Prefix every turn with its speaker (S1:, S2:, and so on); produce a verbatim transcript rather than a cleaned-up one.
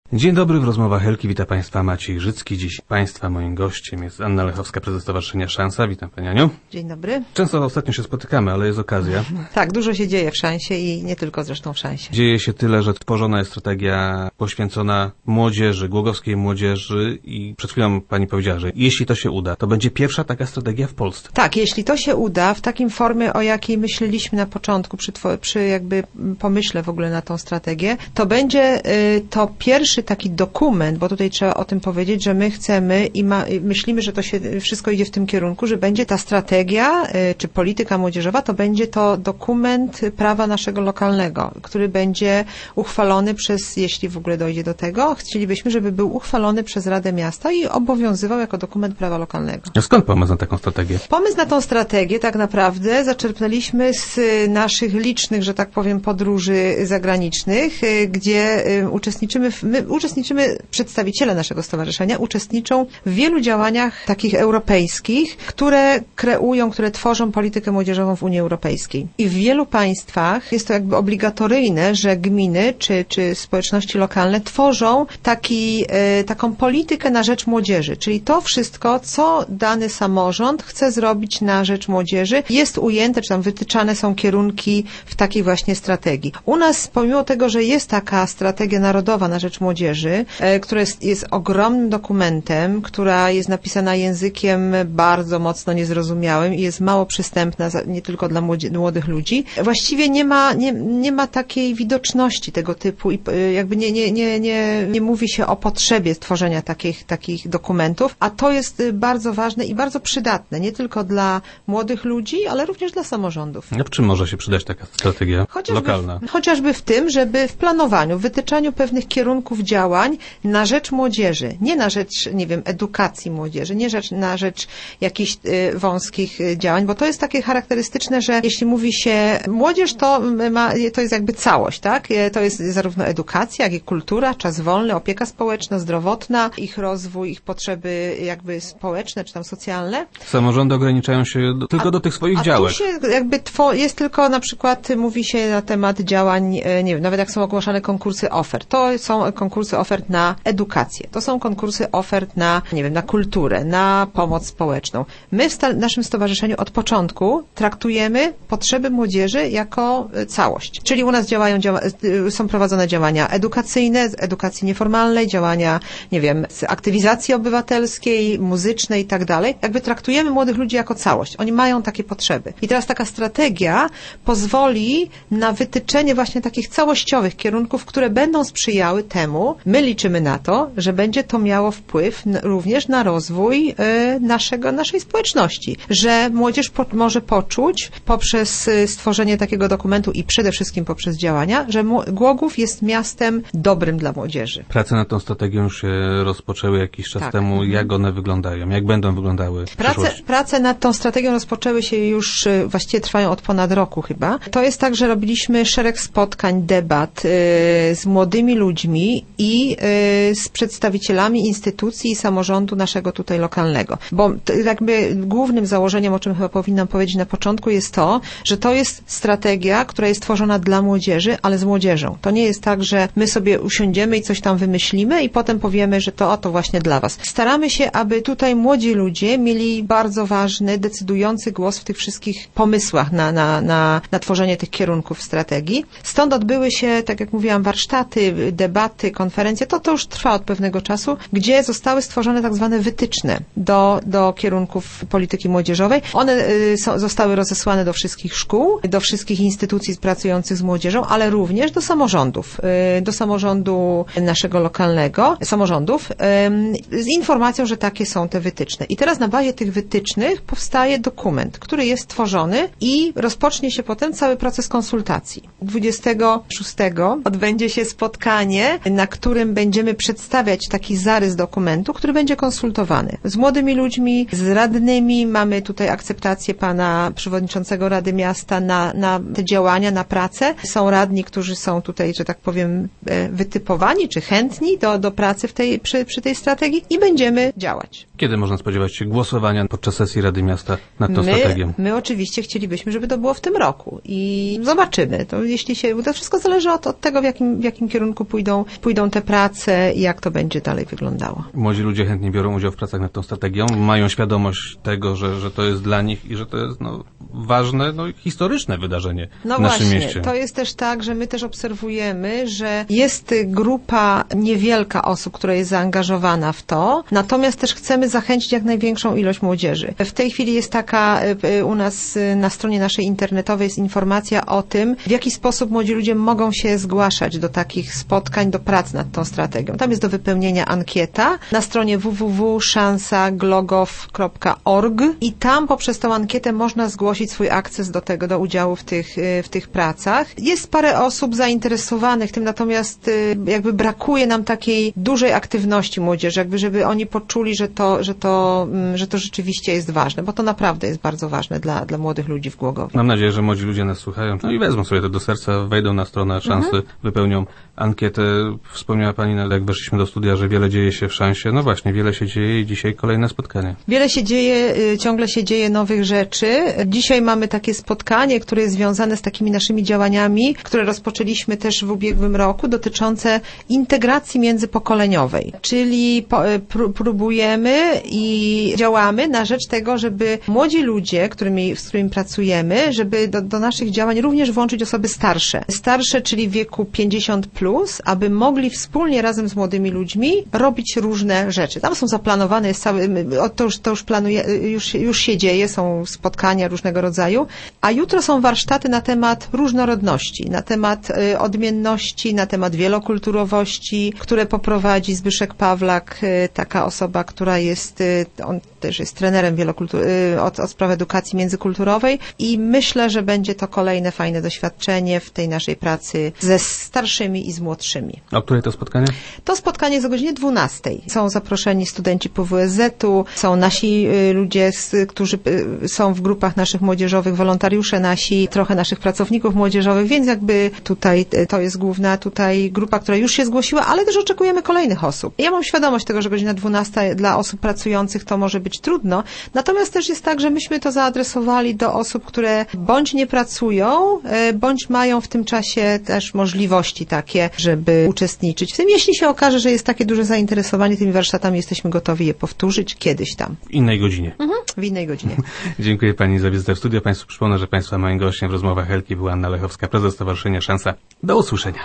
S1: Dzień dobry, w rozmowach Helki wita Państwa Maciej Życki. Dziś Państwa moim gościem jest Anna Lechowska, prezes Stowarzyszenia Szansa. Witam Pani Aniu.
S2: Dzień dobry.
S1: Często ostatnio się spotykamy, ale jest okazja.
S2: Tak, dużo się dzieje w Szansie i nie tylko zresztą w Szansie.
S1: Dzieje się tyle, że tworzona jest strategia poświęcona młodzieży, głogowskiej młodzieży i przed chwilą Pani powiedziała, że jeśli to się uda, to będzie pierwsza taka strategia w Polsce.
S2: Tak, jeśli to się uda w takim formie, o jakiej myśleliśmy na początku, przy, przy jakby pomyśle w ogóle na tą strategię, to będzie y, to pierwszy taki dokument, bo tutaj trzeba o tym powiedzieć, że my chcemy i ma, myślimy, że to się wszystko idzie w tym kierunku, że będzie ta strategia, y, czy polityka młodzieżowa, to będzie to dokument prawa naszego lokalnego, który będzie uchwalony przez, jeśli w ogóle dojdzie do tego, chcielibyśmy, żeby był uchwalony przez Radę Miasta i obowiązywał jako dokument prawa lokalnego.
S1: A skąd pomysł na taką strategię?
S2: Pomysł na tą strategię tak naprawdę zaczerpnęliśmy z naszych licznych, że tak powiem, podróży zagranicznych, gdzie uczestniczymy, w, my uczestniczymy, przedstawiciele naszego stowarzyszenia uczestniczą w wielu działaniach takich europejskich, które kreują, które tworzą politykę młodzieżową w Unii Europejskiej. I w wielu państwach jest to jakby obligatoryjne, że gminy czy, czy społeczności lokalne tworzą taki, e, taką politykę na rzecz młodzieży, czyli to wszystko, co dany samorząd chce zrobić na rzecz młodzieży, jest ujęte, czy tam wytyczane są kierunki w takiej właśnie strategii. U nas, pomimo tego, że jest taka strategia narodowa na rzecz młodzieży, e, która jest, jest ogromnym dokumentem, która jest napisana językiem bardzo mocno niezrozumiałym i jest mało przystępna za, nie tylko dla młodzi, młodych ludzi, właściwie nie ma, nie, nie ma takiej widoczności tego typu i e, jakby nie, nie, nie, nie, nie mówi się o potrzebie tworzenia takich, takich dokumentów, a to jest bardzo ważne i bardzo przydatne, nie tylko dla młodych ludzi, ale również dla samorządów.
S1: A w czym może się przydać taka strategia
S2: chociażby
S1: lokalna?
S2: W, chociażby w tym, żeby w planowaniu, w wytyczaniu pewnych kierunków działań na rzecz młodzieży, nie na rzecz, nie wiem, edukacji młodzieży, nie rzecz, na rzecz jakichś y, wąskich y, działań, bo to jest takie charakterystyczne, że jeśli mówi się młodzież, to ma, to jest jakby całość, tak? To jest zarówno edukacja, jak i kultura, czas wolny, opieka społeczna, zdrowotna, ich rozwój, ich potrzeby jakby społeczne, czy tam socjalne.
S1: Samorządy ograniczają się do, tylko
S2: a,
S1: do tych swoich
S2: a
S1: działek.
S2: Tu się jakby two, jest tylko na przykład, mówi się na temat działań, nie wiem, nawet jak są ogłaszane konkursy ofert. To są konkursy ofert na edukację. To są konkursy ofert na, nie wiem, na kulturę, na pomoc społeczną. My w sta- naszym stowarzyszeniu od początku traktujemy potrzeby młodzieży jako całość. Czyli u nas działają, działa- są prowadzone działania edukacyjne, z edukacji nieformalnej, działania, nie wiem, z aktywizacji obywatelskiej, muzycznej i tak dalej. Jakby traktujemy młodych ludzi jako całość. Oni mają takie potrzeby. I teraz taka strategia pozwoli na wytyczenie właśnie takich całościowych kierunków, które będą sprzyjały temu, my liczymy na to, że będzie to miało wpływ n- również na rozwój y, naszego, naszej społeczności. Że młodzież po- może poczuć poprzez y, stworzenie takiego dokumentu i przede wszystkim poprzez działania, że mu- Głogów jest miastem dobrym dla młodzieży.
S1: Prace nad tą strategią już się rozpoczęły jakiś czas
S2: Tak.
S1: temu. Jak one wyglądają? Jak będą wyglądały w
S2: Prace,
S1: przyszłości?
S2: prace nad tą strategią rozpoczęły się już, y, właściwie trwają od ponad roku chyba. To jest tak, że robiliśmy szereg spotkań, debat y, z młodymi ludźmi i y, z przedstawicielami instytucji i samorządu naszego tutaj lokalnego. Bo to jakby głównym założeniem, o czym chyba powinnam powiedzieć na początku, jest to, że to jest strategia, która jest tworzona dla młodzieży, ale z młodzieżą. To nie jest tak, że my sobie usiądziemy i coś tam wymyślimy i potem powiemy, że to, o, to właśnie dla was. Staramy się, aby tutaj młodzi ludzie mieli bardzo ważny, decydujący głos w tych wszystkich pomysłach na, na, na, na tworzenie tych kierunków strategii. Stąd odbyły się, tak jak mówiłam, warsztaty, debaty, konferencje. To, to już trwa od pewnego czasu, gdzie zostały stworzone tak zwane wytyczne do, do kierunków polityki młodzieżowej. One y, so, zostały rozesłane do wszystkich szkół, do wszystkich instytucji pracujących z młodzieżą, ale również do samorządów, y, do samorządu naszego lokalnego, samorządów, y, z informacją, że takie są te wytyczne. I teraz na bazie tych wytycznych powstaje dokument, który jest tworzony i rozpocznie się potem cały proces konsultacji. dwudziestego szóstego odbędzie się spotkanie, na którym będziemy przedstawiać taki zarys dokumentu, który będzie konsultowany z młodymi ludźmi, z radnymi. Mamy tutaj akceptację pana przewodniczącego Rady Miasta na, na te działania, na pracę. Są radni, którzy są tutaj, że tak powiem, wytypowani czy chętni do, do pracy w tej, przy, przy tej strategii i będziemy działać.
S1: Kiedy można spodziewać się głosowania podczas sesji Rady Miasta nad tą
S2: my,
S1: strategią?
S2: My oczywiście chcielibyśmy, żeby to było w tym roku i zobaczymy. To jeśli się, to wszystko zależy od, od tego, w jakim, w jakim kierunku pójdą, pójdą będą te prace i jak to będzie dalej wyglądało.
S1: Młodzi ludzie chętnie biorą udział w pracach nad tą strategią, mają świadomość tego, że, że to jest dla nich i że to jest no, ważne, no, historyczne wydarzenie
S2: no
S1: w naszym
S2: właśnie,
S1: mieście.
S2: To jest też tak, że my też obserwujemy, że jest grupa niewielka osób, która jest zaangażowana w to, natomiast też chcemy zachęcić jak największą ilość młodzieży. W tej chwili jest taka u nas na stronie naszej internetowej jest informacja o tym, w jaki sposób młodzi ludzie mogą się zgłaszać do takich spotkań, do prac nad tą strategią. Tam jest do wypełnienia ankieta na stronie w w w kropka szansa glogow kropka org i tam poprzez tą ankietę można zgłosić swój akces do tego, do udziału w tych, w tych pracach. Jest parę osób zainteresowanych tym, natomiast jakby brakuje nam takiej dużej aktywności młodzieży, jakby żeby oni poczuli, że to, że to, że to rzeczywiście jest ważne, bo to naprawdę jest bardzo ważne dla, dla młodych ludzi w Głogowie.
S1: Mam nadzieję, że młodzi ludzie nas słuchają, no i wezmą sobie to do serca, wejdą na stronę Szansy, mhm. wypełnią ankietę. Wspomniała Pani, jak weszliśmy do studia, że wiele dzieje się w Szansie. No właśnie, wiele się dzieje i dzisiaj kolejne spotkanie.
S2: Wiele się dzieje, ciągle się dzieje nowych rzeczy. Dzisiaj mamy takie spotkanie, które jest związane z takimi naszymi działaniami, które rozpoczęliśmy też w ubiegłym roku, dotyczące integracji międzypokoleniowej. Czyli pró- próbujemy i działamy na rzecz tego, żeby młodzi ludzie, którymi, z którymi pracujemy, żeby do, do naszych działań również włączyć osoby starsze. Starsze, czyli w wieku pięćdziesiąt plus, aby mogli wspólnie razem z młodymi ludźmi robić różne rzeczy. Tam są zaplanowane, jest cały, to już, to już planuje, już, już się dzieje, są spotkania różnego rodzaju, a jutro są warsztaty na temat różnorodności, na temat y, odmienności, na temat wielokulturowości, które poprowadzi Zbyszek Pawlak, y, taka osoba, która jest, y, on też jest trenerem wielokultur, y, od, od spraw edukacji międzykulturowej i myślę, że będzie to kolejne fajne doświadczenie w tej naszej pracy ze starszymi i z młodszymi.
S1: A o której to spotkanie?
S2: To spotkanie jest o godzinie dwunastej. Są zaproszeni studenci P W S Z-u, są nasi y, ludzie, z, którzy y, są w grupach naszych młodzieżowych, wolontariusze nasi, trochę naszych pracowników młodzieżowych, więc jakby tutaj y, to jest główna tutaj grupa, która już się zgłosiła, ale też oczekujemy kolejnych osób. Ja mam świadomość tego, że godzina dwunasta dla osób pracujących to może być trudno, natomiast też jest tak, że myśmy to zaadresowali do osób, które bądź nie pracują, y, bądź mają w tym czasie też możliwości takie, żeby uczestniczyć w tym. Jeśli się okaże, że jest takie duże zainteresowanie tymi warsztatami, jesteśmy gotowi je powtórzyć kiedyś tam.
S1: W innej godzinie.
S2: Mhm, w innej godzinie.
S1: Dziękuję Pani za wizytę w studio. Państwu przypomnę, że Państwa moim gościem w rozmowach Helki była Anna Lechowska, prezes Stowarzyszenia Szansa. Do usłyszenia.